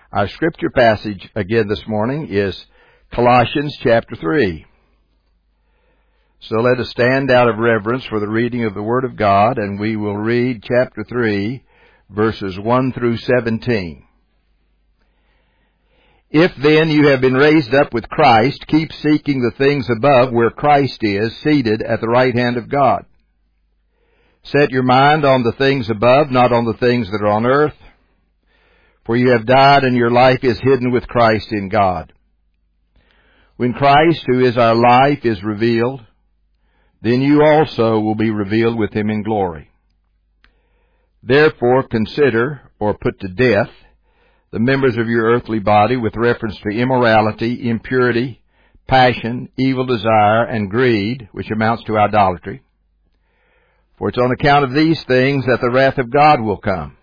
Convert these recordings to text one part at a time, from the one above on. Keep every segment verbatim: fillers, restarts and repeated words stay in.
Our scripture passage again this morning is Colossians chapter three. So let us stand out of reverence for the reading of the Word of God, and we will read chapter three, verses one through seventeen. If then you have been raised up with Christ, keep seeking the things above where Christ is, seated at the right hand of God. Set your mind on the things above, not on the things that are on earth. For you have died, and your life is hidden with Christ in God. When Christ, who is our life, is revealed, then you also will be revealed with Him in glory. Therefore consider, or put to death, the members of your earthly body with reference to immorality, impurity, passion, evil desire, and greed, which amounts to idolatry. For it's on account of these things that the wrath of God will come.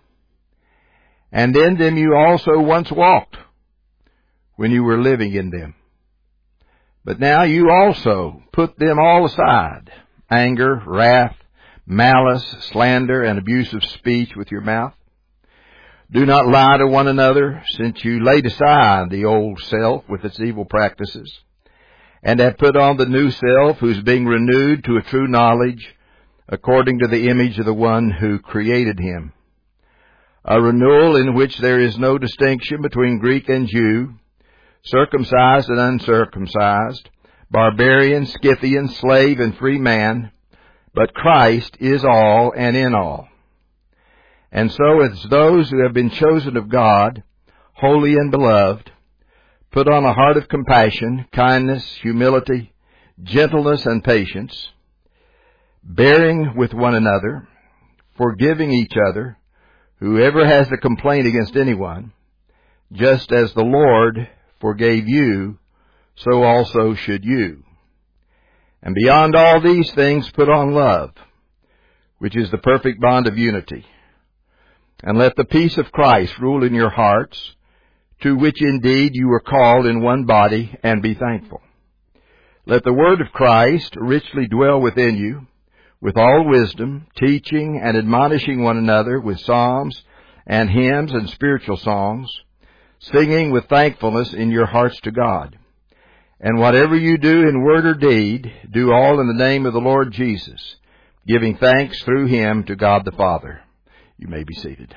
And in them you also once walked, when you were living in them. But now you also put them all aside, anger, wrath, malice, slander, and abusive speech with your mouth. Do not lie to one another, since you laid aside the old self with its evil practices, and have put on the new self, who is being renewed to a true knowledge, according to the image of the one who created him. A renewal in which there is no distinction between Greek and Jew, circumcised and uncircumcised, barbarian, Scythian, slave, and free man, but Christ is all and in all. And so as those who have been chosen of God, holy and beloved, put on a heart of compassion, kindness, humility, gentleness, and patience, bearing with one another, forgiving each other, whoever has a complaint against anyone, just as the Lord forgave you, so also should you. And beyond all these things put on love, which is the perfect bond of unity. And let the peace of Christ rule in your hearts, to which indeed you were called in one body, and be thankful. Let the word of Christ richly dwell within you, with all wisdom, teaching and admonishing one another with psalms and hymns and spiritual songs, singing with thankfulness in your hearts to God. And whatever you do in word or deed, do all in the name of the Lord Jesus, giving thanks through Him to God the Father. You may be seated.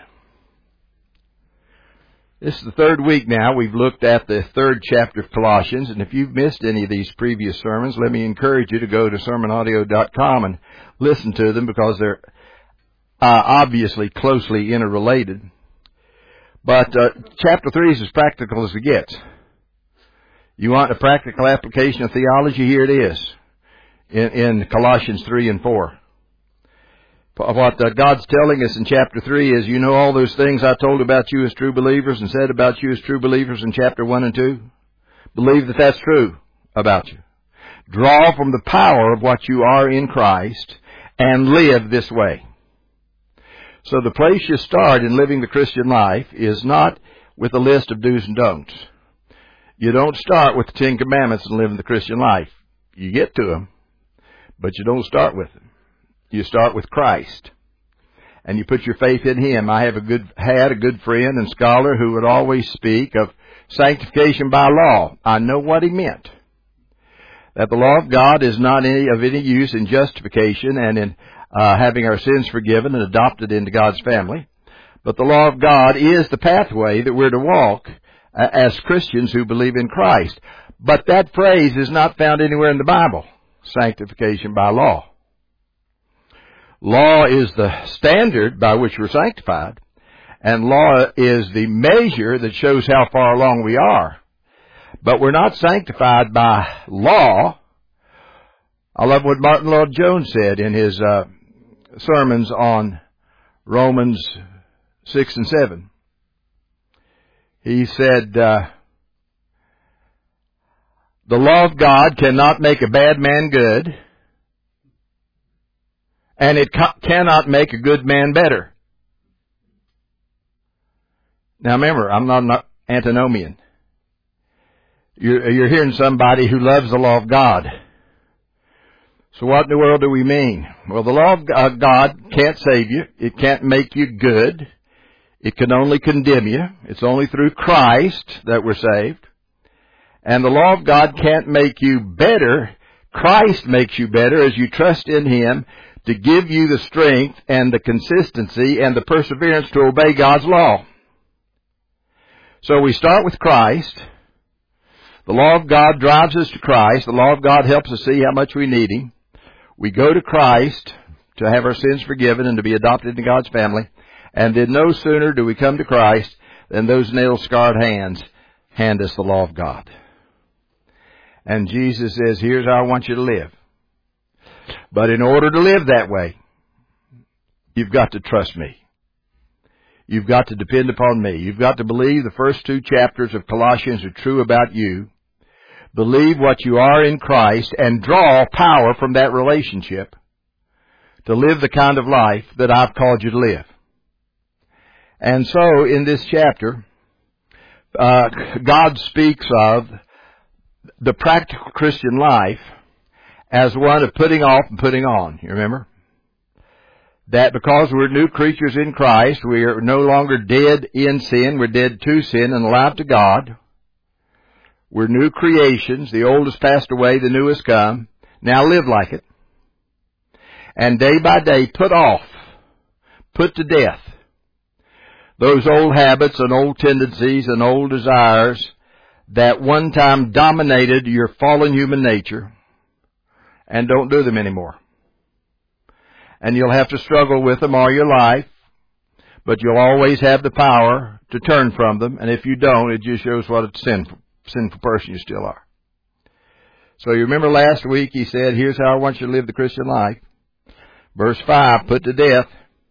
This is the third week now. We've looked at the third chapter of Colossians, and if you've missed any of these previous sermons, let me encourage you to go to sermon audio dot com and listen to them, because they're uh, obviously closely interrelated. But uh, chapter three is as practical as it gets. You want a practical application of theology? Here it is in, in Colossians three and four. What uh, God's telling us in chapter three is, you know all those things I told about you as true believers and said about you as true believers in chapter one and two? Believe that that's true about you. Draw from the power of what you are in Christ and live this way. So the place you start in living the Christian life is not with a list of do's and don'ts. You don't start with the Ten Commandments and live the Christian life. You get to them, but you don't start with them. You start with Christ, and you put your faith in Him. I have a good, had a good friend and scholar who would always speak of sanctification by law. I know what he meant. That the law of God is not any, of any use in justification and in uh, having our sins forgiven and adopted into God's family. But the law of God is the pathway that we're to walk uh, as Christians who believe in Christ. But that phrase is not found anywhere in the Bible, sanctification by law. Law is the standard by which we're sanctified, and law is the measure that shows how far along we are. But we're not sanctified by law. I love what Martin Lloyd-Jones said in his uh, sermons on Romans six and seven. He said, uh, the law of God cannot make a bad man good, and it ca- cannot make a good man better. Now remember, I'm not an antinomian. You're, you're hearing somebody who loves the law of God. So what in the world do we mean? Well, the law of God can't save you. It can't make you good. It can only condemn you. It's only through Christ that we're saved. And the law of God can't make you better. Christ makes you better as you trust in Him to give you the strength and the consistency and the perseverance to obey God's law. So we start with Christ. The law of God drives us to Christ. The law of God helps us see how much we need Him. We go to Christ to have our sins forgiven and to be adopted into God's family. And then no sooner do we come to Christ than those nail-scarred hands hand us the law of God. And Jesus says, here's how I want you to live. But in order to live that way, you've got to trust me. You've got to depend upon me. You've got to believe the first two chapters of Colossians are true about you. Believe what you are in Christ and draw power from that relationship to live the kind of life that I've called you to live. And so in this chapter, uh, God speaks of the practical Christian life as one of putting off and putting on. You remember? That because we're new creatures in Christ, we are no longer dead in sin. We're dead to sin and alive to God. We're new creations. The old has passed away, the new has come. Now live like it. And day by day put off, put to death those old habits and old tendencies and old desires that one time dominated your fallen human nature, and don't do them anymore. And you'll have to struggle with them all your life, but you'll always have the power to turn from them. And if you don't, it just shows what a sinful, sinful person you still are. So you remember last week he said, here's how I want you to live the Christian life. Verse five, put to death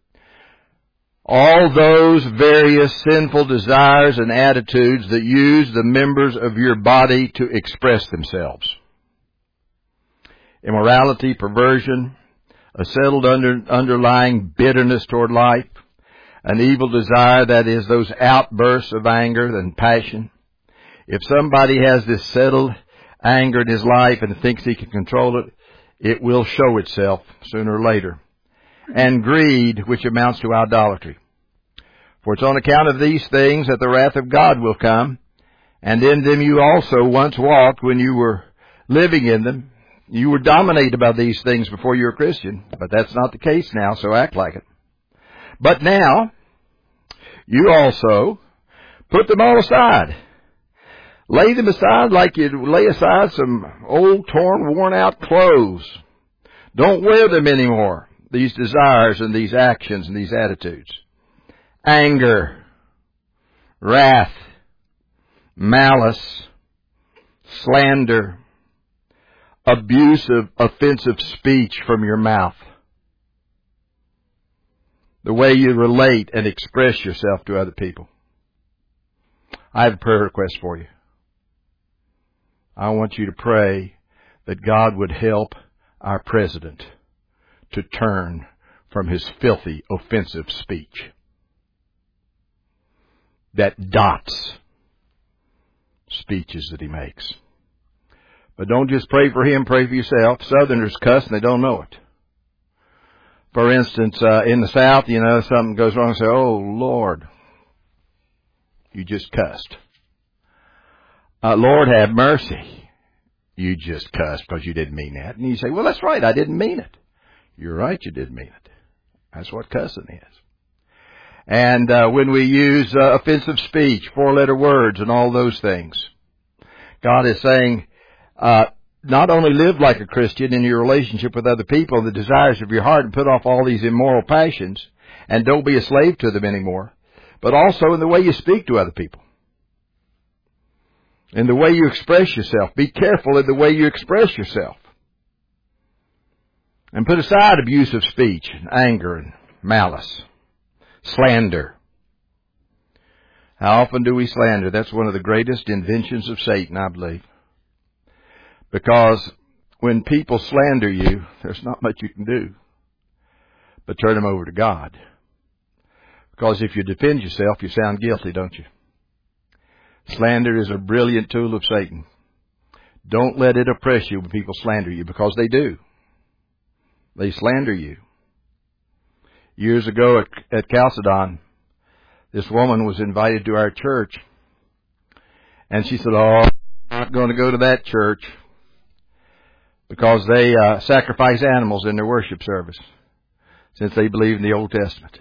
all those various sinful desires and attitudes that use the members of your body to express themselves. Immorality, perversion, a settled under, underlying bitterness toward life, an evil desire, that is those outbursts of anger and passion. If somebody has this settled anger in his life and thinks he can control it, it will show itself sooner or later. And greed, which amounts to idolatry. For it's on account of these things that the wrath of God will come, and in them you also once walked when you were living in them. You were dominated by these things before you were a Christian, but that's not the case now, so act like it. But now, you also put them all aside. Lay them aside like you'd lay aside some old, torn, worn-out clothes. Don't wear them anymore, these desires and these actions and these attitudes. Anger, wrath, malice, slander, abusive, offensive speech from your mouth. The way you relate and express yourself to other people. I have a prayer request for you. I want you to pray that God would help our president to turn from his filthy, offensive speech that dots speeches that he makes. But don't just pray for him, pray for yourself. Southerners cuss and they don't know it. For instance, uh, in the South, you know, something goes wrong and say, oh, Lord, you just cussed. Uh, Lord, have mercy. You just cussed because you didn't mean that. And you say, well, that's right, I didn't mean it. You're right, you didn't mean it. That's what cussing is. And uh, when we use uh, offensive speech, four-letter words, and all those things, God is saying, uh, not only live like a Christian in your relationship with other people, the desires of your heart, and put off all these immoral passions, and don't be a slave to them anymore, but also in the way you speak to other people. In the way you express yourself. Be careful in the way you express yourself. And put aside abusive speech, and anger, and malice. Slander. How often do we slander? That's one of the greatest inventions of Satan, I believe. Because when people slander you, there's not much you can do but turn them over to God. Because if you defend yourself, you sound guilty, don't you? Slander is a brilliant tool of Satan. Don't let it oppress you when people slander you, because they do. They slander you. Years ago at, at Chalcedon, this woman was invited to our church, and she said, "Oh, I'm not going to go to that church because they uh, sacrifice animals in their worship service, since they believe in the Old Testament."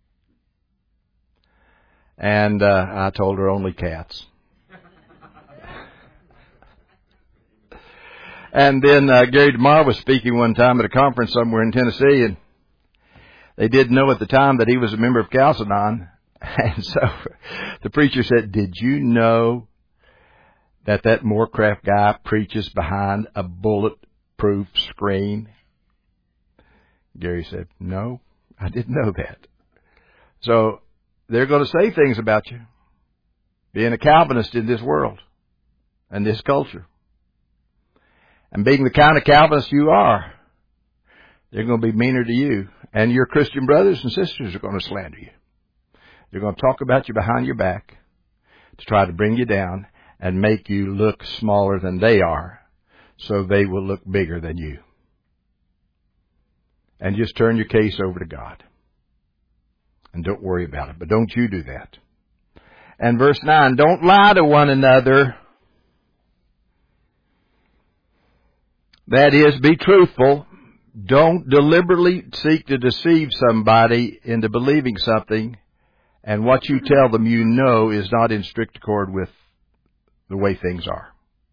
And uh, I told her only cats. And then uh, Gary DeMar was speaking one time at a conference somewhere in Tennessee, and they didn't know at the time that he was a member of Chalcedon. And so the preacher said, "Did you know that that Moorcraft guy preaches behind a bulletproof screen?" Gary said, "No, I didn't know that." So they're going to say things about you being a Calvinist in this world and this culture. And being the kind of Calvinist you are, they're going to be meaner to you. And your Christian brothers and sisters are going to slander you. They're going to talk about you behind your back to try to bring you down and make you look smaller than they are, so they will look bigger than you. And just turn your case over to God. And don't worry about it. But don't you do that. And verse nine, don't lie to one another. That is, be truthful. Don't deliberately seek to deceive somebody into believing something, and what you tell them you know is not in strict accord with the way things are.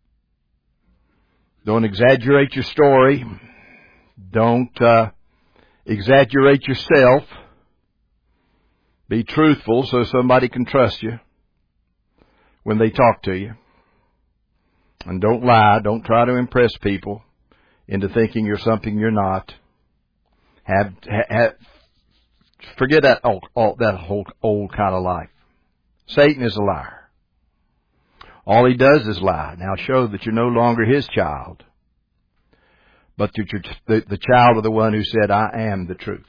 Don't exaggerate your story. Don't uh, exaggerate yourself. Be truthful so somebody can trust you when they talk to you. And don't lie. Don't try to impress people into thinking you're something you're not. Have, have forget that old, old, that whole old kind of life. Satan is a liar. All he does is lie. Now show that you're no longer his child, but that you're the, the child of the one who said, "I am the truth."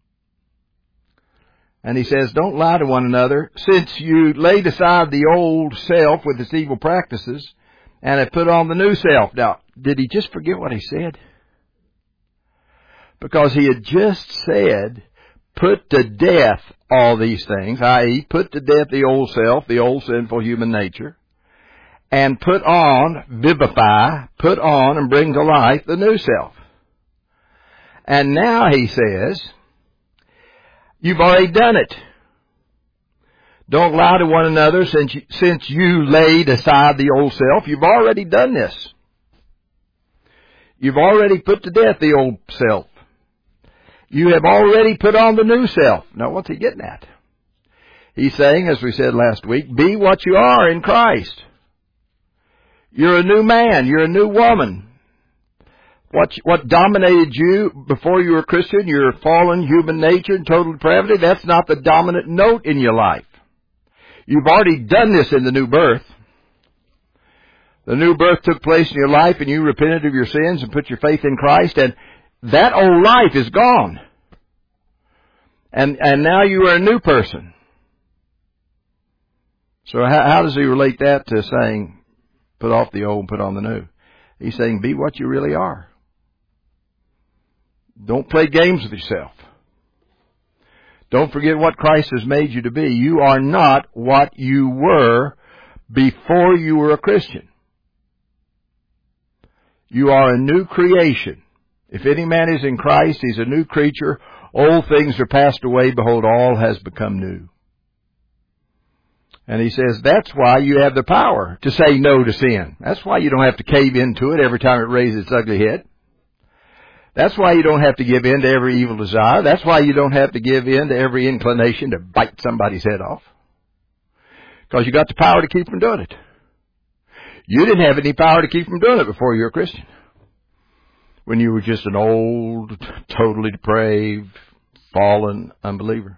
And he says, don't lie to one another, since you laid aside the old self with its evil practices and have put on the new self. Now, did he just forget what he said? Because he had just said, put to death all these things, that is, put to death the old self, the old sinful human nature, and put on, vivify, put on and bring to life the new self. And now he says, you've already done it. Don't lie to one another since you, since you laid aside the old self. You've already done this. You've already put to death the old self. You have already put on the new self. Now, what's he getting at? He's saying, as we said last week, be what you are in Christ. You're a new man. You're a new woman. What, what dominated you before you were a Christian, your fallen human nature and total depravity, that's not the dominant note in your life. You've already done this in the new birth. The new birth took place in your life and you repented of your sins and put your faith in Christ, and that old life is gone. And, and now you are a new person. So how, how does he relate that to saying, put off the old and put on the new? He's saying, be what you really are. Don't play games with yourself. Don't forget what Christ has made you to be. You are not what you were before you were a Christian. You are a new creation. If any man is in Christ, he's a new creature. Old things are passed away. Behold, all has become new. And he says that's why you have the power to say no to sin. That's why you don't have to cave into it every time it raises its ugly head. That's why you don't have to give in to every evil desire. That's why you don't have to give in to every inclination to bite somebody's head off. Because you got the power to keep from doing it. You didn't have any power to keep from doing it before you were a Christian. When you were just an old, totally depraved, fallen unbeliever.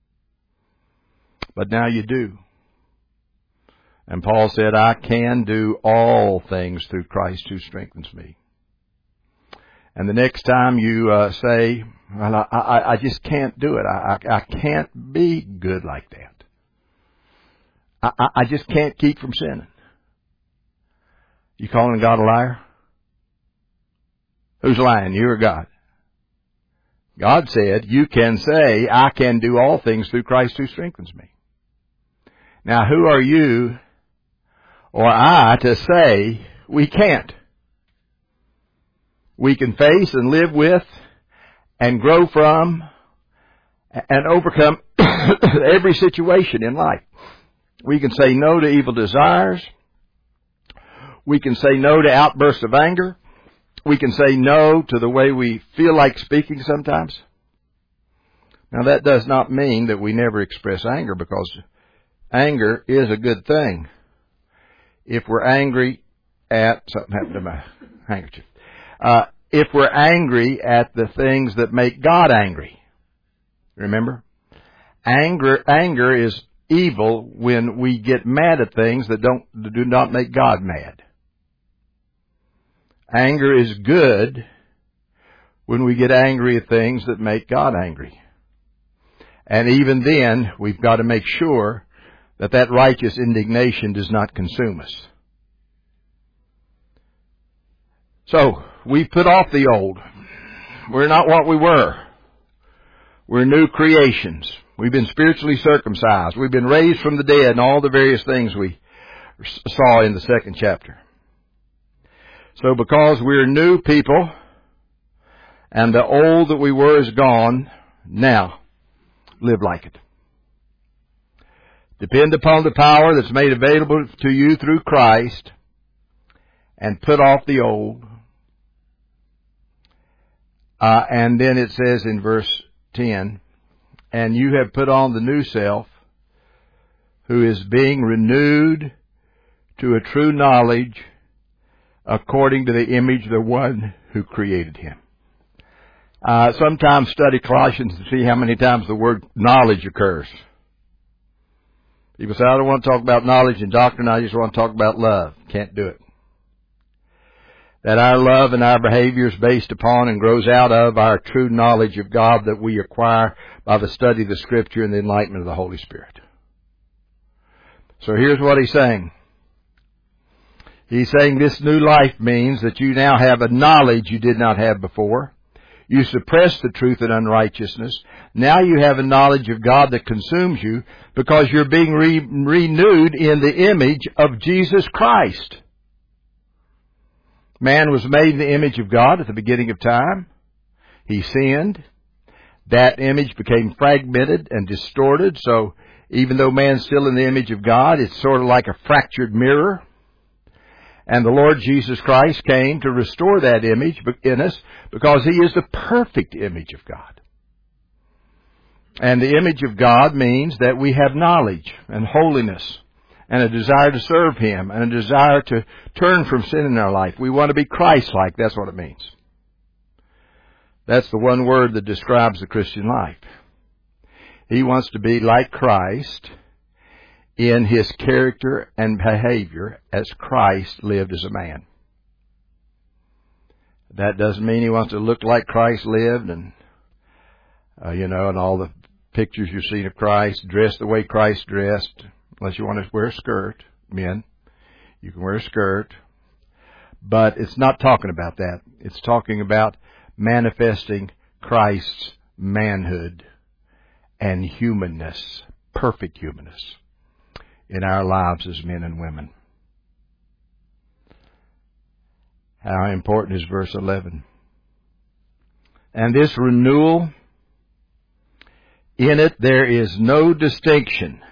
But now you do. And Paul said, I can do all things through Christ who strengthens me. And the next time you uh, say, well, I, I, I just can't do it. I, I, I can't be good like that. I, I, I just can't keep from sinning. You calling God a liar? Who's lying, you or God? God said, you can say, I can do all things through Christ who strengthens me. Now, who are you or I to say we can't? We can face and live with and grow from and overcome every situation in life. We can say no to evil desires. We can say no to outbursts of anger. We can say no to the way we feel like speaking sometimes. Now, that does not mean that we never express anger, because anger is a good thing. If we're angry at, something happened to my handkerchief, uh, if we're angry at the things that make God angry. Remember? Anger, anger is evil when we get mad at things that don't, that do not make God mad. Anger is good when we get angry at things that make God angry. And even then, we've got to make sure that that righteous indignation does not consume us. So, we put off the old. We're not what we were. We're new creations. We've been spiritually circumcised. We've been raised from the dead and all the various things we saw in the second chapter. So because we're new people and the old that we were is gone, now live like it. Depend upon the power that's made available to you through Christ and put off the old. Uh, and then it says in verse ten, and you have put on the new self, who is being renewed to a true knowledge according to the image of the one who created him. Uh, sometimes study Colossians to see how many times the word knowledge occurs. People say, I don't want to talk about knowledge and doctrine, I just want to talk about love. Can't do it. That our love and our behavior is based upon and grows out of our true knowledge of God that we acquire by the study of the Scripture and the enlightenment of the Holy Spirit. So here's what he's saying. He's saying this new life means that you now have a knowledge you did not have before. You suppressed the truth in unrighteousness. Now you have a knowledge of God that consumes you because you're being re- renewed in the image of Jesus Christ. Man was made in the image of God at the beginning of time. He sinned. That image became fragmented and distorted. So even though man's still in the image of God, it's sort of like a fractured mirror. And the Lord Jesus Christ came to restore that image in us because He is the perfect image of God. And the image of God means that we have knowledge and holiness and a desire to serve Him and a desire to turn from sin in our life. We want to be Christ-like. That's what it means. That's the one word that describes the Christian life. He wants to be like Christ in His character and behavior as Christ lived as a man. That doesn't mean He wants to look like Christ lived and, uh, you know, and all the pictures you've seen of Christ, dressed the way Christ dressed, unless you want to wear a skirt, men. You can wear a skirt. But it's not talking about that. It's talking about manifesting Christ's manhood and humanness, perfect humanness, in our lives as men and women. How important is verse eleven? And this renewal, in it there is no distinction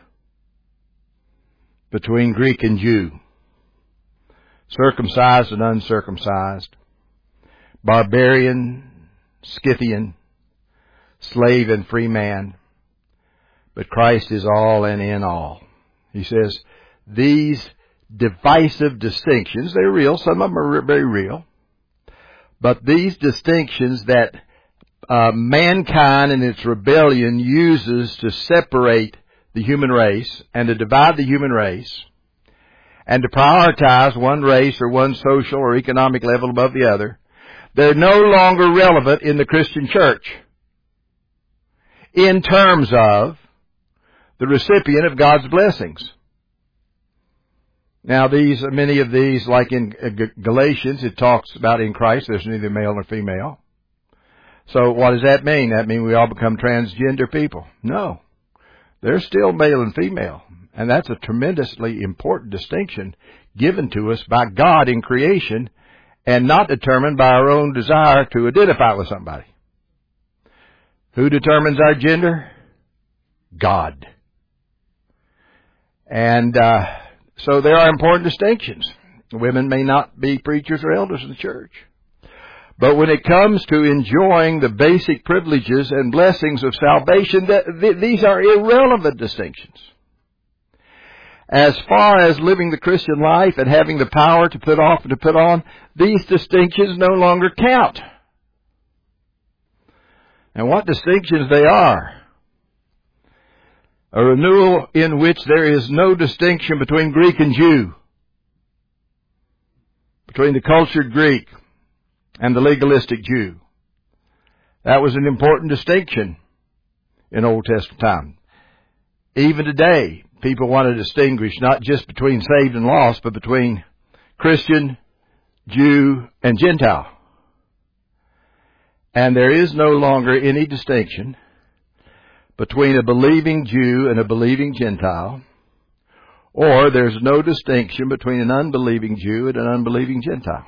between Greek and Jew, circumcised and uncircumcised, barbarian, Scythian, slave and free man, but Christ is all and in all. He says, these divisive distinctions, they're real, some of them are very real, but these distinctions that uh, mankind in its rebellion uses to separate the human race and to divide the human race and to prioritize one race or one social or economic level above the other, they're no longer relevant in the Christian church in terms of the recipient of God's blessings. Now these, many of these, like in Galatians, it talks about in Christ there's neither male nor female. So what does that mean? That mean we all become transgender people? No. There's still male and female. And that's a tremendously important distinction given to us by God in creation and not determined by our own desire to identify with somebody. Who determines our gender? God. And uh, so there are important distinctions. Women may not be preachers or elders in the church. But when it comes to enjoying the basic privileges and blessings of salvation, th- th- these are irrelevant distinctions. As far as living the Christian life and having the power to put off and to put on, these distinctions no longer count. And what distinctions they are. A renewal in which there is no distinction between Greek and Jew, between the cultured Greek and the legalistic Jew. That was an important distinction in Old Testament time. Even today, people want to distinguish not just between saved and lost, but between Christian, Jew, and Gentile. And there is no longer any distinction between a believing Jew and a believing Gentile, or there's no distinction between an unbelieving Jew and an unbelieving Gentile.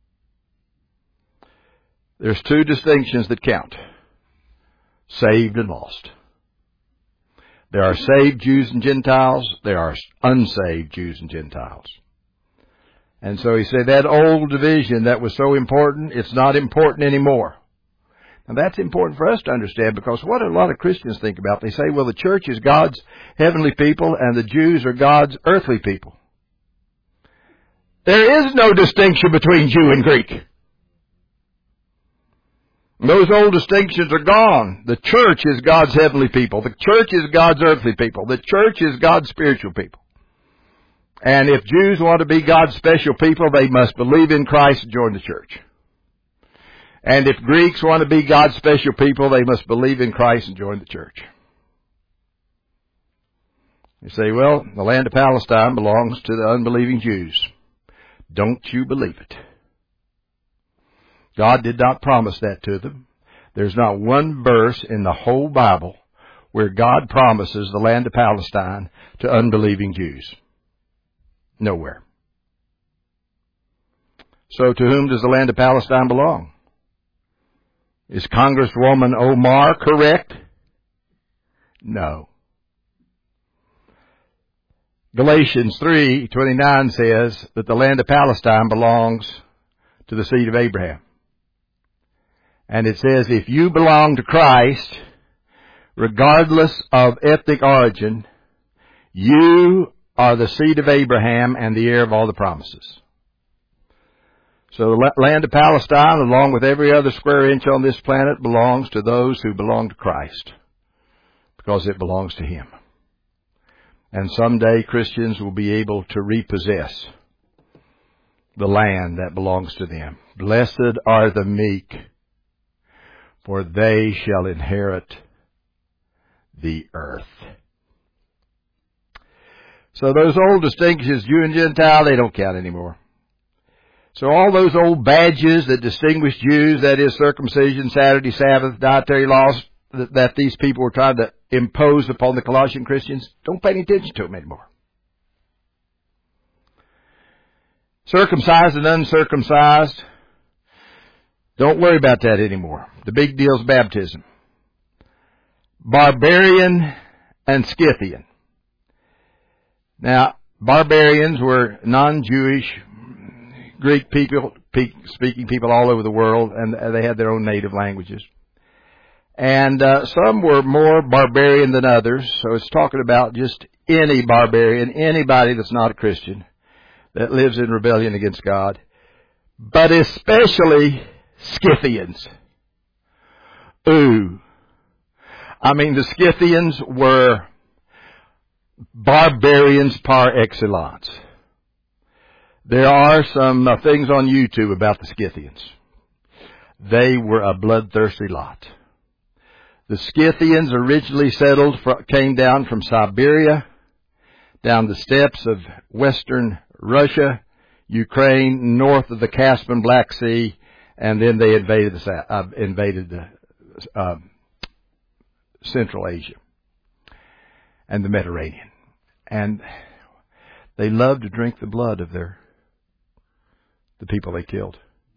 There's two distinctions that count: saved and lost. There are saved Jews and Gentiles. There are unsaved Jews and Gentiles. And so he said that old division that was so important, it's not important anymore. And that's important for us to understand, because what a lot of Christians think about, they say, well, the church is God's heavenly people and the Jews are God's earthly people. There is no distinction between Jew and Greek. Those old distinctions are gone. The church is God's heavenly people. The church is God's earthly people. The church is God's spiritual people. And if Jews want to be God's special people, they must believe in Christ and join the church. And if Greeks want to be God's special people, they must believe in Christ and join the church. You say, well, the land of Palestine belongs to the unbelieving Jews. Don't you believe it? God did not promise that to them. There's not one verse in the whole Bible where God promises the land of Palestine to unbelieving Jews. Nowhere. So to whom does the land of Palestine belong? Is Congresswoman Omar correct? No. Galatians three twenty-nine says that the land of Palestine belongs to the seed of Abraham. And it says, if you belong to Christ, regardless of ethnic origin, you are the seed of Abraham and the heir of all the promises. So the land of Palestine, along with every other square inch on this planet, belongs to those who belong to Christ, because it belongs to Him. And someday Christians will be able to repossess the land that belongs to them. Blessed are the meek, for they shall inherit the earth. So those old distinctions, Jew and Gentile, they don't count anymore. So all those old badges that distinguish Jews, that is circumcision, Saturday, Sabbath, dietary laws, that, that these people were trying to impose upon the Colossian Christians, don't pay any attention to them anymore. Circumcised and uncircumcised, don't worry about that anymore. The big deal is baptism. Barbarian and Scythian. Now, barbarians were non-Jewish Greek people, speaking people all over the world, and they had their own native languages. And uh, some were more barbarian than others, so it's talking about just any barbarian, anybody that's not a Christian, that lives in rebellion against God, but especially Scythians. Ooh. I mean, the Scythians were barbarians par excellence. There are some uh, things on YouTube about the Scythians. They were a bloodthirsty lot. The Scythians originally settled, from, came down from Siberia, down the steppes of western Russia, Ukraine, north of the Caspian Black Sea, and then they invaded the, uh, invaded the uh, Central Asia and the Mediterranean. And they loved to drink the blood of their the people they killed.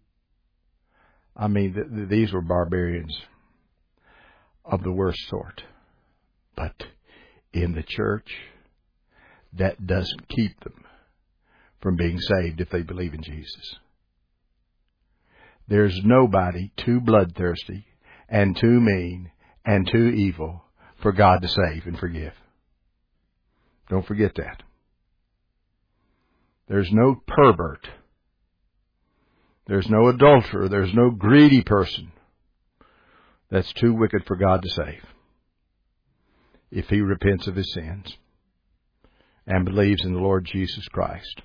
I mean, th- th- these were barbarians of the worst sort. But in the church, that doesn't keep them from being saved if they believe in Jesus. There's nobody too bloodthirsty and too mean and too evil for God to save and forgive. Don't forget that. There's no pervert. There's no adulterer. There's no greedy person that's too wicked for God to save if he repents of his sins and believes in the Lord Jesus Christ.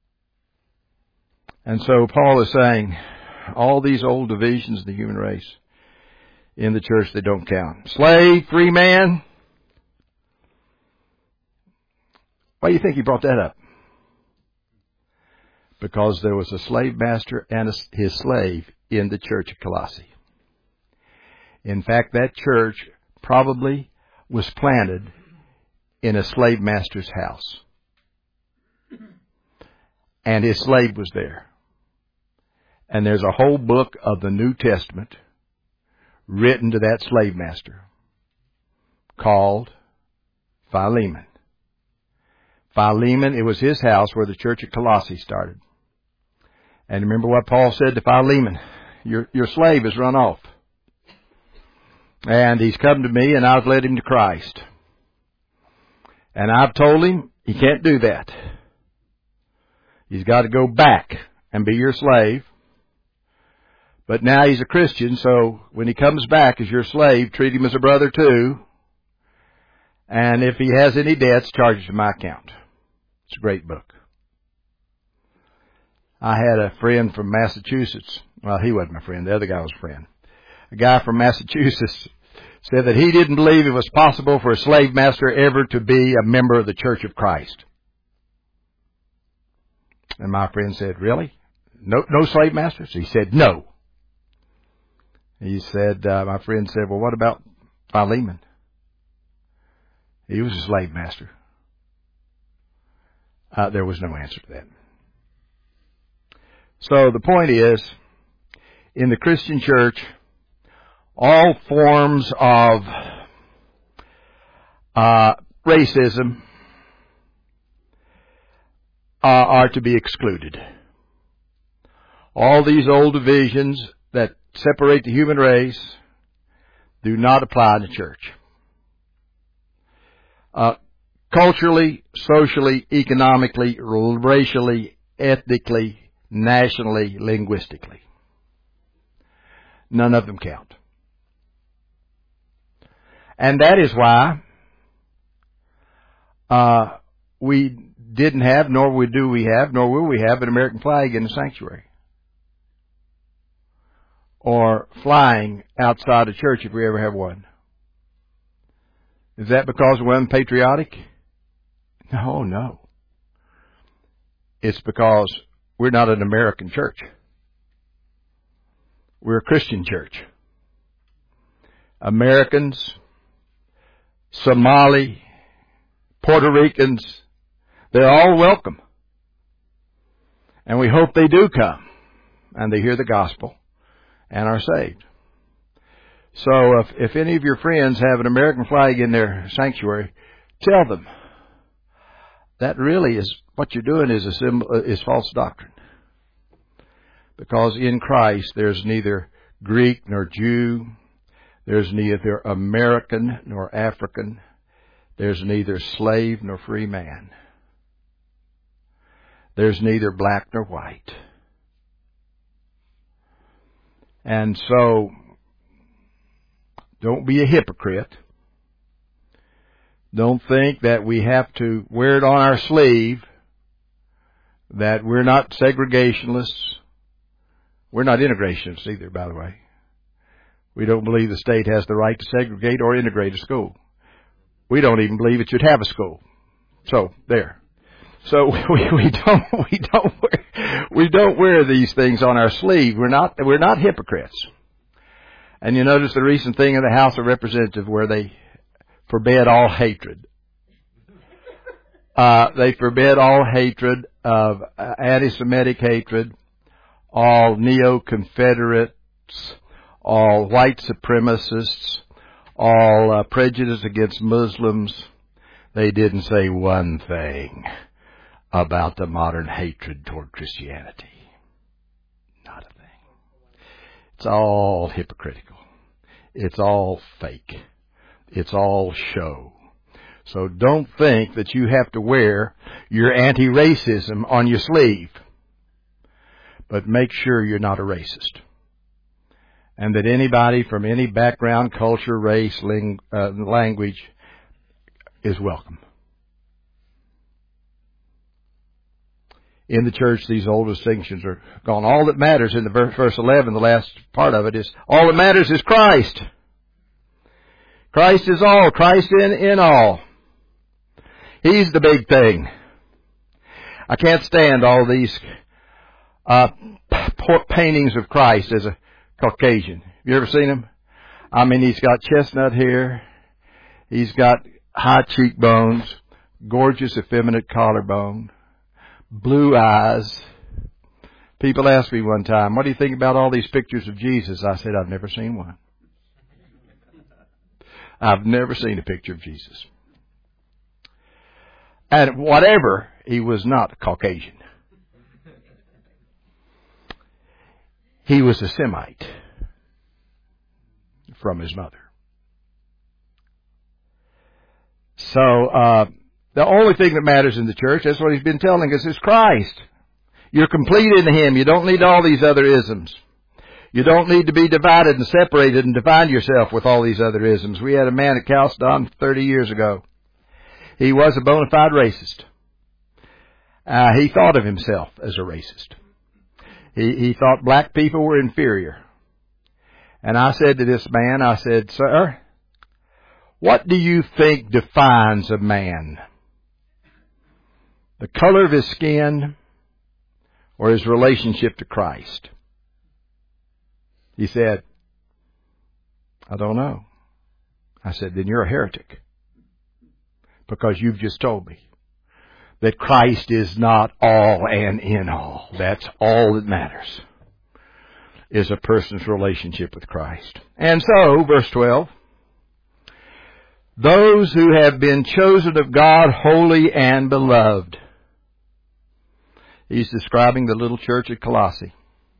And so Paul is saying all these old divisions of the human race in the church, they don't count. Slave, free man. Why do you think he brought that up? Because there was a slave master and his slave in the church of Colossae. In fact, that church probably was planted in a slave master's house. And his slave was there. And there's a whole book of the New Testament written to that slave master called Philemon. Philemon, it was his house where the church of Colossae started. And remember what Paul said to Philemon, your, your slave has run off. And he's come to me and I've led him to Christ. And I've told him he can't do that. He's got to go back and be your slave. But now he's a Christian, so when he comes back as your slave, treat him as a brother too. And if he has any debts, charge it to my account. It's a great book. I had a friend from Massachusetts. Well, he wasn't my friend. The other guy was a friend. A guy from Massachusetts said that he didn't believe it was possible for a slave master ever to be a member of the Church of Christ. And my friend said, really? No, no slave masters? He said, no. He said, uh, my friend said, well, what about Philemon? He was a slave master. Uh, there was no answer to that. So the point is, in the Christian church, all forms of uh, racism uh, are to be excluded. All these old divisions that separate the human race do not apply in the church. Uh, culturally, socially, economically, racially, ethnically, nationally, linguistically. None of them count. And that is why uh, we didn't have, nor we do we have, nor will we have an American flag in the sanctuary. Or flying outside the church if we ever have one. Is that because we're unpatriotic? No, no. It's because we're not an American church. We're a Christian church. Americans, Somali, Puerto Ricans, they're all welcome. And we hope they do come and they hear the gospel and are saved. So if, if any of your friends have an American flag in their sanctuary, tell them that really is what you're doing is a symbol, is false doctrine. Because in Christ there's neither Greek nor Jew, there's neither American nor African, there's neither slave nor free man, there's neither black nor white. And so, don't be a hypocrite. Don't think that we have to wear it on our sleeve, that we're not segregationists. We're not integrationists either, by the way. We don't believe the state has the right to segregate or integrate a school. We don't even believe it should have a school. So, there. So we, we don't we don't wear, we don't wear these things on our sleeve. We're not we're not hypocrites. And you notice the recent thing in the House of Representatives where they forbade all hatred Uh, they forbid all hatred of uh, anti-Semitic hatred, all neo-Confederates, all white supremacists, all uh, prejudice against Muslims. They didn't say one thing about the modern hatred toward Christianity. Not a thing. It's all hypocritical. It's all fake. It's all show. So don't think that you have to wear your anti-racism on your sleeve. But make sure you're not a racist. And that anybody from any background, culture, race, ling, uh, language is welcome. In the church, these old distinctions are gone. All that matters in the verse, verse eleven, the last part of it is, all that matters is Christ. Christ is all. Christ in, in all. He's the big thing. I can't stand all these uh, paintings of Christ as a Caucasian. Have you ever seen him? I mean, he's got chestnut hair. He's got high cheekbones, gorgeous, effeminate collarbone, blue eyes. People asked me one time, what do you think about all these pictures of Jesus? I said, I've never seen one. I've never seen a picture of Jesus. And whatever, he was not Caucasian. He was a Semite from his mother. So, uh, the only thing that matters in the church, that's what he's been telling us, is Christ. You're complete in him. You don't need all these other isms. You don't need to be divided and separated and define yourself with all these other isms. We had a man at Chalcedon thirty years ago. He was a bona fide racist. Uh, he thought of himself as a racist. He, he thought black people were inferior. And I said to this man, I said, sir, what do you think defines a man? The color of his skin or his relationship to Christ? He said, I don't know. I said, then you're a heretic. Because you've just told me that Christ is not all and in all. That's all that matters, is a person's relationship with Christ. And so, verse twelve, those who have been chosen of God, holy and beloved. He's describing the little church at Colossae.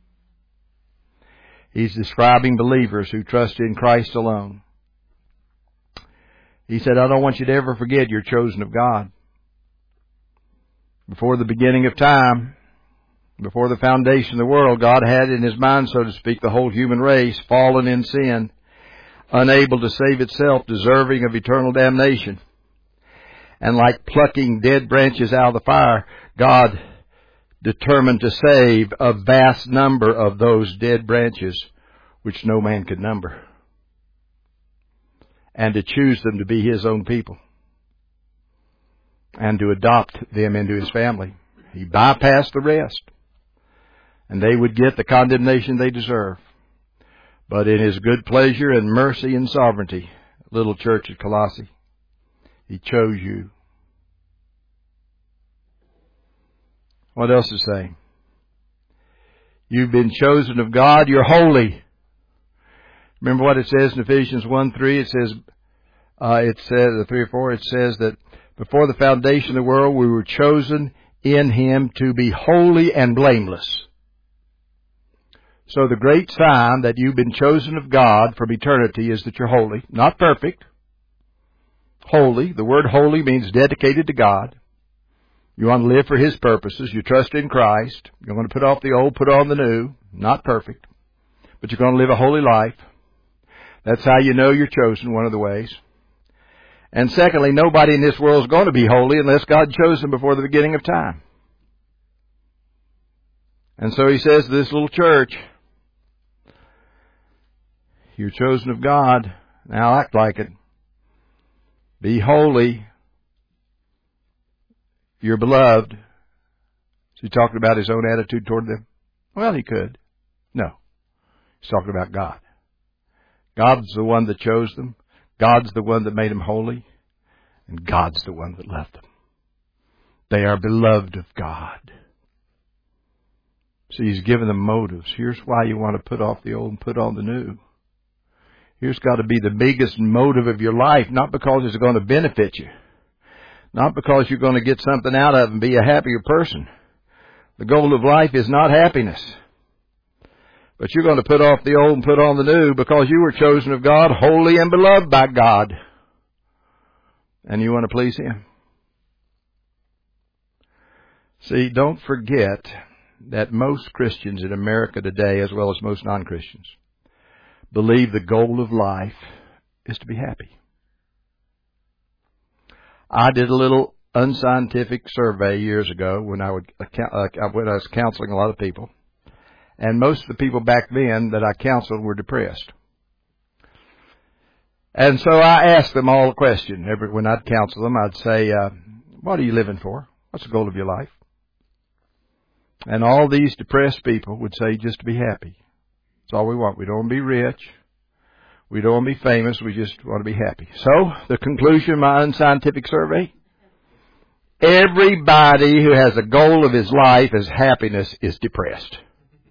He's describing believers who trust in Christ alone. He said, I don't want you to ever forget you're chosen of God. Before the beginning of time, before the foundation of the world, God had in his mind, so to speak, the whole human race fallen in sin, unable to save itself, deserving of eternal damnation. And like plucking dead branches out of the fire, God determined to save a vast number of those dead branches which no man could number, and to choose them to be his own people and to adopt them into his family. He bypassed the rest, and they would get the condemnation they deserve. But in his good pleasure and mercy and sovereignty, little church at Colossae, he chose you. What else is saying? You've been chosen of God. You're holy. Remember what it says in Ephesians one three? It says, uh, it says, the three or four, it says that before the foundation of the world, we were chosen in him to be holy and blameless. So the great sign that you've been chosen of God from eternity is that you're holy. Not perfect. Holy. The word holy means dedicated to God. You want to live for his purposes. You trust in Christ. You're going to put off the old, put on the new. Not perfect. But you're going to live a holy life. That's how you know you're chosen, one of the ways. And secondly, nobody in this world is going to be holy unless God chose them before the beginning of time. And so he says to this little church, you're chosen of God. Now act like it. Be holy. You're beloved. Is he talking about his own attitude toward them? Well, he could. No. He's talking about God. God's the one that chose them. God's the one that made them holy. And God's the one that loved them. They are beloved of God. So He's given them motives. Here's why you want to put off the old and put on the new. Here's got to be the biggest motive of your life, not because it's going to benefit you, not because you're going to get something out of it and be a happier person. The goal of life is not happiness. But you're going to put off the old and put on the new because you were chosen of God, holy and beloved by God. And you want to please Him. See, don't forget that most Christians in America today, as well as most non-Christians, believe the goal of life is to be happy. I did a little unscientific survey years ago when I would uh, when I was counseling a lot of people, and most of the people back then that I counseled were depressed. And so I asked them all a question. Every when I'd counsel them, I'd say, uh, "What are you living for? What's the goal of your life?" And all these depressed people would say, "Just to be happy. That's all we want. We don't want to be rich. We don't want to be famous. We just want to be happy." So, the conclusion of my unscientific survey, everybody who has a goal of his life as happiness is depressed.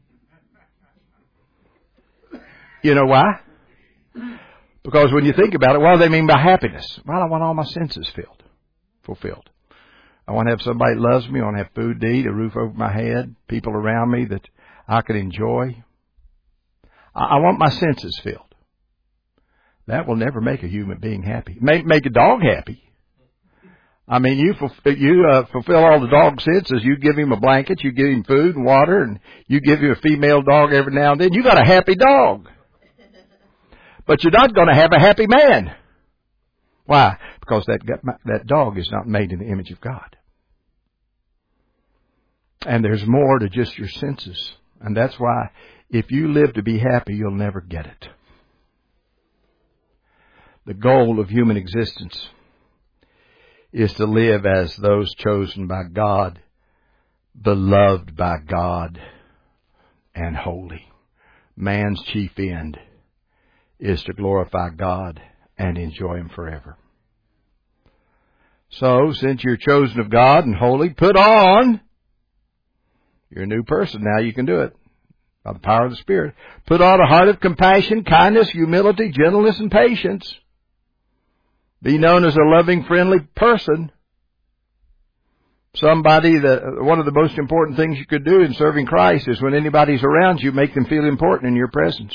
You know why? Because when you think about it, what do they mean by happiness? Well, I want all my senses filled, fulfilled. I want to have somebody that loves me. I want to have food to eat, a roof over my head, people around me that I can enjoy. I want my senses filled. That will never make a human being happy. Make make a dog happy. I mean, you fulfill, you uh, fulfill all the dog senses. You give him a blanket, you give him food and water, and you give him a female dog every now and then. You got a happy dog. But you're not going to have a happy man. Why? Because that that dog is not made in the image of God. And there's more to just your senses. And that's why if you live to be happy, you'll never get it. The goal of human existence is to live as those chosen by God, beloved by God, and holy. Man's chief end is to glorify God and enjoy Him forever. So, since you're chosen of God and holy, put on. You're a new person now. You can do it by the power of the Spirit. Put on a heart of compassion, kindness, humility, gentleness, and patience. Be known as a loving, friendly person. Somebody that, one of the most important things you could do in serving Christ is when anybody's around you, make them feel important in your presence.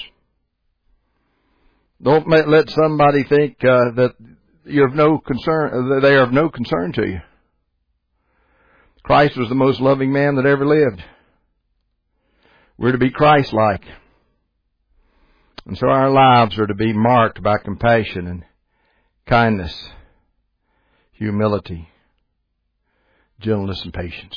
Don't let somebody think uh, that you're of no concern, that they are of no concern to you. Christ was the most loving man that ever lived. We're to be Christ-like. And so our lives are to be marked by compassion and kindness, humility, gentleness, and patience.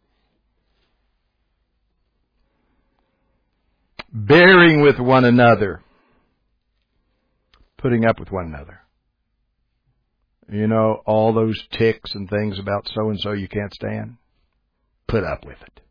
Bearing with one another. Putting up with one another. You know, all those ticks and things about so-and-so you can't stand. Put up with it.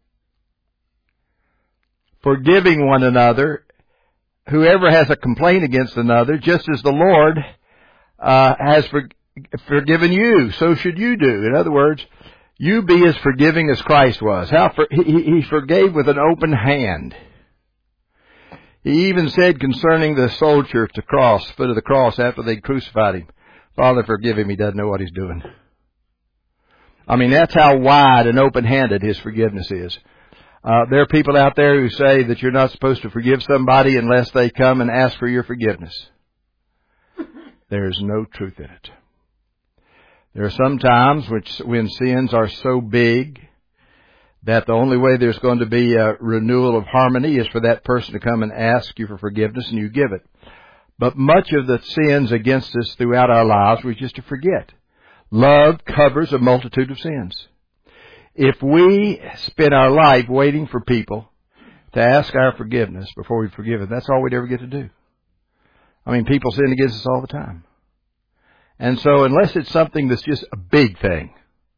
Forgiving one another. Whoever has a complaint against another, just as the Lord uh, has for, forgiven you, so should you do. In other words, you be as forgiving as Christ was. How for, he, he forgave with an open hand. He even said concerning the soldier at the cross, foot of the cross, after they crucified him, "Father, forgive him. He doesn't know what he's doing." I mean, that's how wide and open-handed His forgiveness is. Uh, there are people out there who say that you're not supposed to forgive somebody unless they come and ask for your forgiveness. There is no truth in it. There are some times which, when sins are so big that the only way there's going to be a renewal of harmony is for that person to come and ask you for forgiveness, and you give it. But much of the sins against us throughout our lives we just to forget. Love covers a multitude of sins. If we spend our life waiting for people to ask our forgiveness before we forgive them, that's all we'd ever get to do. I mean, people sin against us all the time. And so unless it's something that's just a big thing,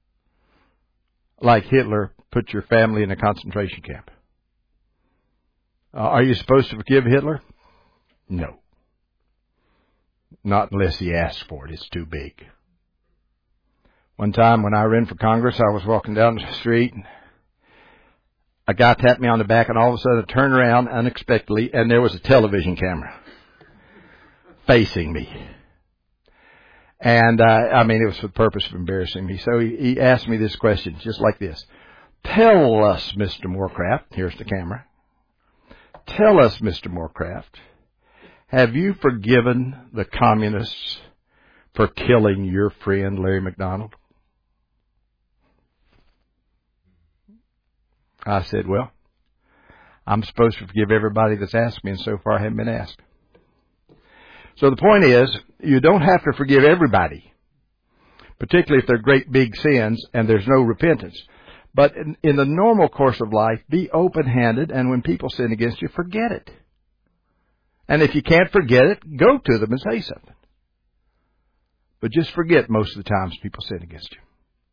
like Hitler put your family in a concentration camp. Uh, are you supposed to forgive Hitler? No. Not unless he asks for it. It's too big. One time when I ran for Congress, I was walking down the street, and a guy tapped me on the back, and all of a sudden I turned around unexpectedly, and there was a television camera facing me. And, uh, I mean, it was for the purpose of embarrassing me. So he, he asked me this question, just like this. Tell us, Mister Morecraft, here's the camera. Tell us, Mister Morecraft, have you forgiven the communists for killing your friend Larry McDonald? I said, well, I'm supposed to forgive everybody that's asked me, and so far I haven't been asked. So the point is, you don't have to forgive everybody, particularly if they're great big sins and there's no repentance. But in, in the normal course of life, be open-handed, and when people sin against you, forget it. And if you can't forget it, go to them and say something. But just forget most of the times people sin against you.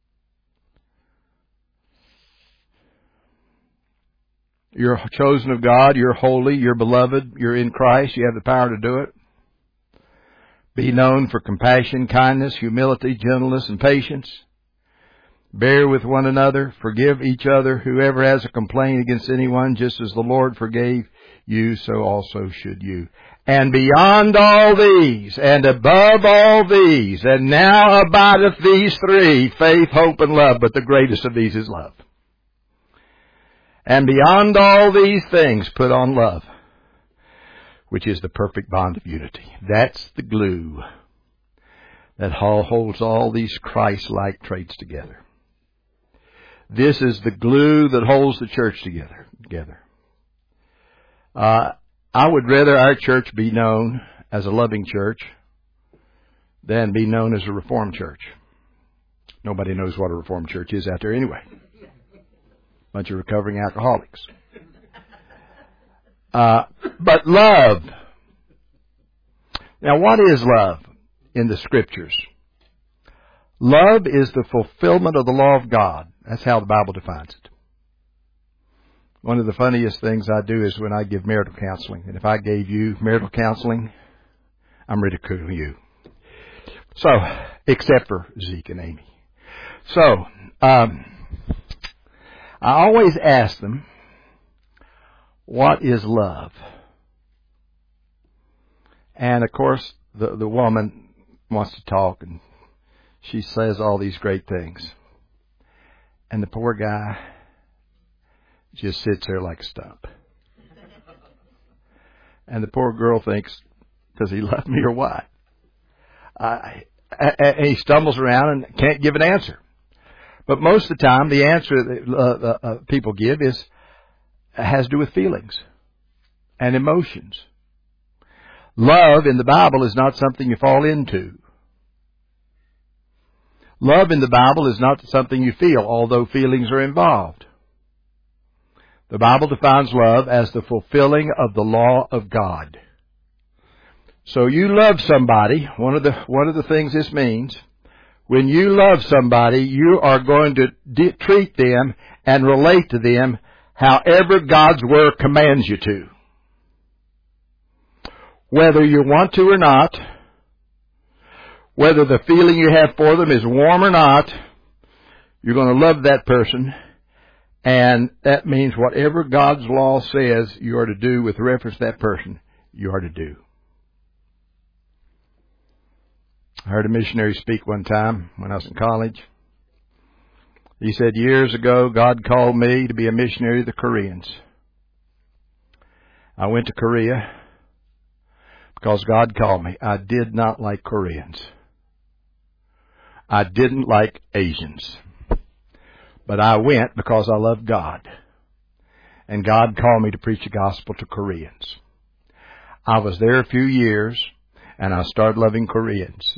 You're chosen of God, you're holy, you're beloved, you're in Christ, you have the power to do it. Be known for compassion, kindness, humility, gentleness, and patience. Bear with one another, forgive each other. Whoever has a complaint against anyone, just as the Lord forgave you, so also should you. And beyond all these, and above all these, and now abideth these three, faith, hope, and love, but the greatest of these is love. And beyond all these things, put on love, which is the perfect bond of unity. That's the glue that holds all these Christ-like traits together. This is the glue that holds the church together. together. Uh, I would rather our church be known as a loving church than be known as a Reformed church. Nobody knows what a Reformed church is out there anyway. Bunch of recovering alcoholics. Uh, but love. Now, what is love in the Scriptures? Love is the fulfillment of the law of God. That's how the Bible defines it. One of the funniest things I do is when I give marital counseling. And if I gave you marital counseling, I'm ridiculing you. So, except for Zeke and Amy. So, um, I always ask them, what is love? And of course, the, the woman wants to talk, and she says all these great things. And the poor guy just sits there like a stump. And the poor girl thinks, does he love me or what? Uh, and he stumbles around and can't give an answer. But most of the time, the answer that uh, uh, people give is has to do with feelings and emotions. Love in the Bible is not something you fall into. Love in the Bible is not something you feel, although feelings are involved. The Bible defines love as the fulfilling of the law of God. So you love somebody. One of the one of the things this means, when you love somebody, you are going to de- treat them and relate to them however God's Word commands you to. Whether you want to or not, whether the feeling you have for them is warm or not, you're going to love that person. And that means whatever God's law says you are to do with reference to that person, you are to do. I heard a missionary speak one time when I was in college. He said, years ago, God called me to be a missionary to the Koreans. I went to Korea because God called me. I did not like Koreans. I didn't like Asians. But I went because I loved God. And God called me to preach the gospel to Koreans. I was there a few years, and I started loving Koreans.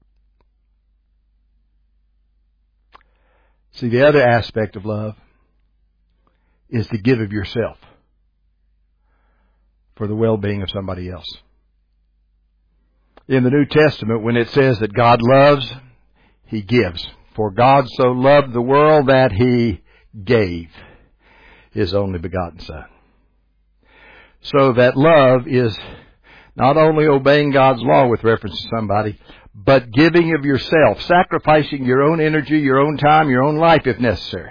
See, the other aspect of love is to give of yourself for the well-being of somebody else. In the New Testament, when it says that God loves, He gives. For God so loved the world that He gave His only begotten Son. So that love is not only obeying God's law with reference to somebody, but giving of yourself, sacrificing your own energy, your own time, your own life if necessary,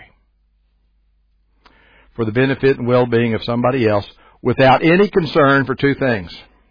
for the benefit and well-being of somebody else, without any concern for two things.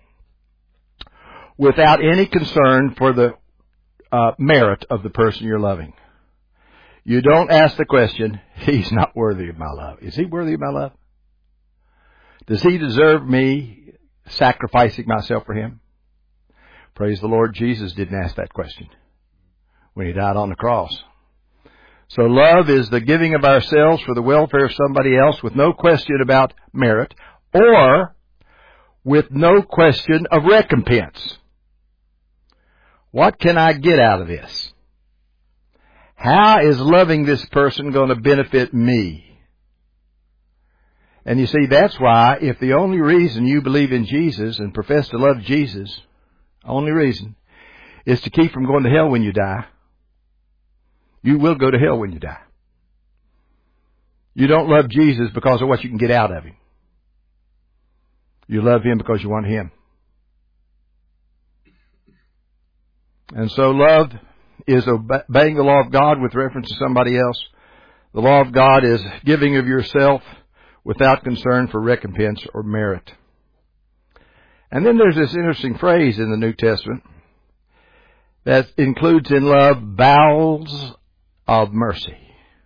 Without any concern for the uh, merit of the person you're loving. You don't ask the question, he's not worthy of my love. Is he worthy of my love? Does he deserve me sacrificing myself for him? Praise the Lord, Jesus didn't ask that question when he died on the cross. So love is the giving of ourselves for the welfare of somebody else with no question about merit or with no question of recompense. What can I get out of this? How is loving this person going to benefit me? And you see, that's why if the only reason you believe in Jesus and profess to love Jesus, only reason, is to keep from going to hell when you die, you will go to hell when you die. You don't love Jesus because of what you can get out of him. You love him because you want him. And so love is obeying the law of God with reference to somebody else. The law of God is giving of yourself without concern for recompense or merit. And then there's this interesting phrase in the New Testament that includes in love bowels of mercy,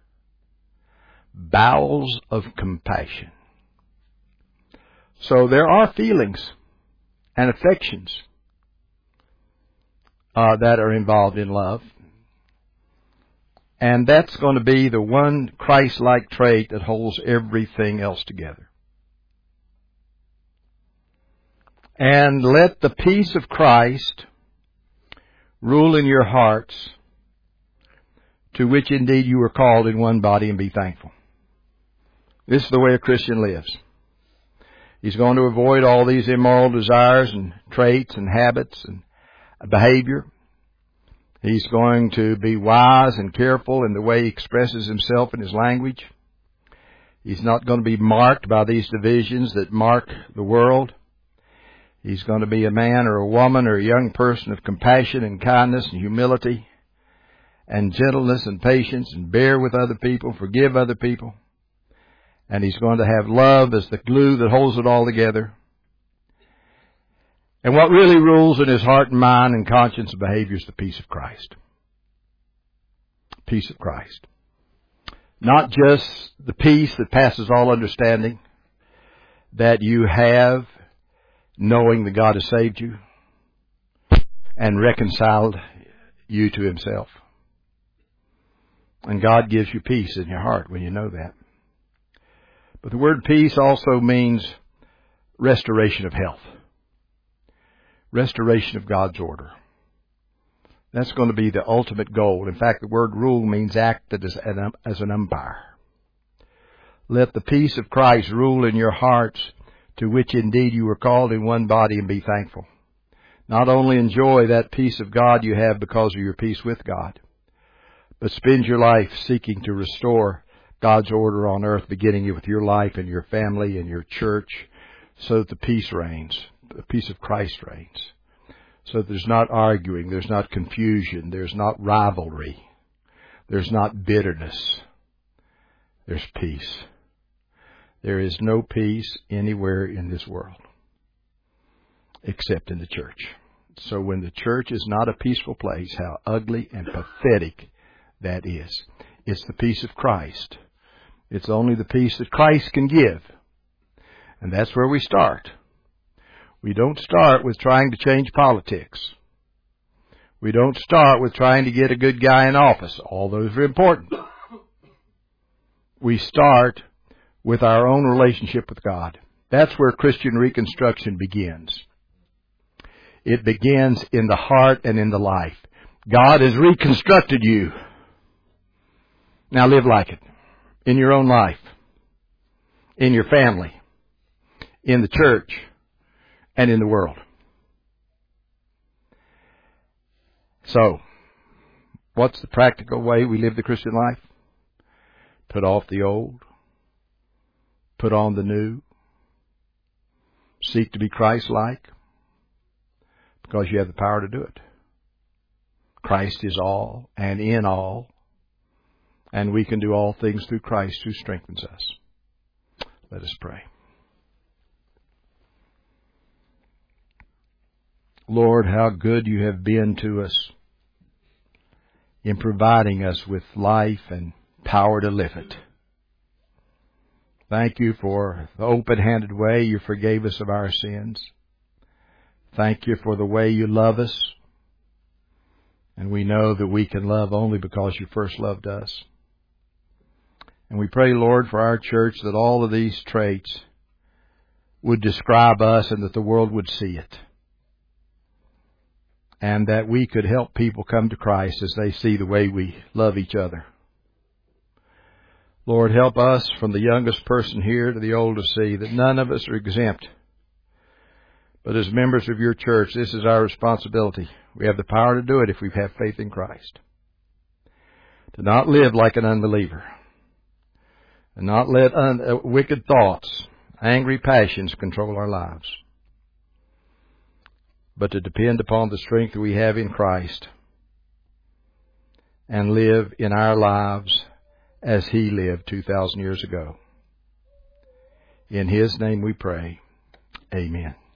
bowels of compassion. So there are feelings and affections uh, that are involved in love. And that's going to be the one Christ-like trait that holds everything else together. And let the peace of Christ rule in your hearts, to which indeed you were called in one body, and be thankful. This is the way a Christian lives. He's going to avoid all these immoral desires and traits and habits and behavior. He's going to be wise and careful in the way he expresses himself in his language. He's not going to be marked by these divisions that mark the world. He's going to be a man or a woman or a young person of compassion and kindness and humility and gentleness and patience, and bear with other people, forgive other people. And he's going to have love as the glue that holds it all together. And what really rules in his heart and mind and conscience and behavior is the peace of Christ. Peace of Christ. Not just the peace that passes all understanding that you have knowing that God has saved you and reconciled you to himself. And God gives you peace in your heart when you know that. But the word peace also means restoration of health. Restoration of God's order. That's going to be the ultimate goal. In fact, the word rule means acted as an, as an umpire. Let the peace of Christ rule in your hearts, to which indeed you were called in one body, and be thankful. Not only enjoy that peace of God you have because of your peace with God, but spend your life seeking to restore God's order on earth, beginning with your life and your family and your church, so that the peace reigns, the peace of Christ reigns. So that there's not arguing, there's not confusion, there's not rivalry, there's not bitterness. There's peace. There is no peace anywhere in this world except in the church. So when the church is not a peaceful place, how ugly and pathetic that is. It's the peace of Christ. It's only the peace that Christ can give. And that's where we start. We don't start with trying to change politics. We don't start with trying to get a good guy in office. All those are important. We start with our own relationship with God. That's where Christian reconstruction begins. It begins in the heart and in the life. God has reconstructed you. Now live like it. In your own life. In your family. In the church. And in the world. So, what's the practical way we live the Christian life? Put off the old. Put on the new. Seek to be Christ-like. Because you have the power to do it. Christ is all and in all, and we can do all things through Christ who strengthens us. Let us pray. Lord, how good you have been to us in providing us with life and power to live it. Thank you for the open-handed way you forgave us of our sins. Thank you for the way you love us. And we know that we can love only because you first loved us. And we pray, Lord, for our church that all of these traits would describe us and that the world would see it. And that we could help people come to Christ as they see the way we love each other. Lord, help us from the youngest person here to the oldest see that none of us are exempt. But as members of your church, this is our responsibility. We have the power to do it if we have faith in Christ. To not live like an unbeliever. And not let un- uh, wicked thoughts, angry passions control our lives. But to depend upon the strength that we have in Christ and live in our lives as He lived two thousand years ago. In His name we pray. Amen.